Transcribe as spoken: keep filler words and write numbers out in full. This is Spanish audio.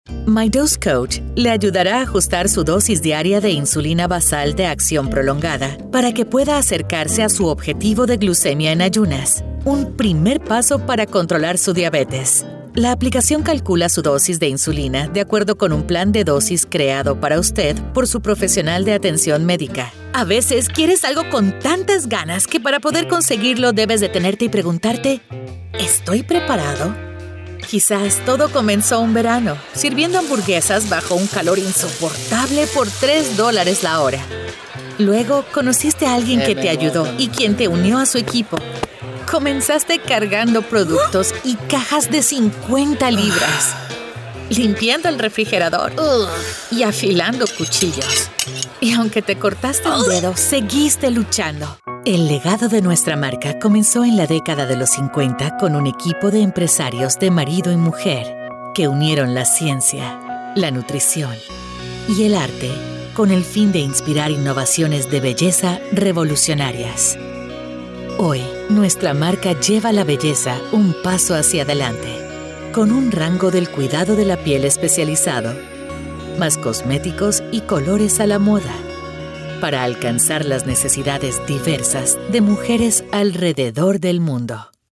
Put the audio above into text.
MyDose Coach le ayudará a ajustar su dosis diaria de insulina basal de acción prolongada para que pueda acercarse a su objetivo de glucemia en ayunas, un primer paso para controlar su diabetes. La aplicación calcula su dosis de insulina de acuerdo con un plan de dosis creado para usted por su profesional de atención médica. A veces quieres algo con tantas ganas que para poder conseguirlo debes detenerte y preguntarte, ¿estoy preparado? Quizás todo comenzó un verano, sirviendo hamburguesas bajo un calor insoportable por tres dólares la hora. Luego conociste a alguien que te ayudó y quien te unió a su equipo. Comenzaste cargando productos y cajas de cincuenta libras, limpiando el refrigerador y afilando cuchillos. Y aunque te cortaste un dedo, seguiste luchando. El legado de nuestra marca comenzó en la década de los cincuenta con un equipo de empresarios de marido y mujer que unieron la ciencia, la nutrición y el arte con el fin de inspirar innovaciones de belleza revolucionarias. Hoy, nuestra marca lleva la belleza un paso hacia adelante, con un rango del cuidado de la piel especializado, más cosméticos y colores a la moda, para alcanzar las necesidades diversas de mujeres alrededor del mundo.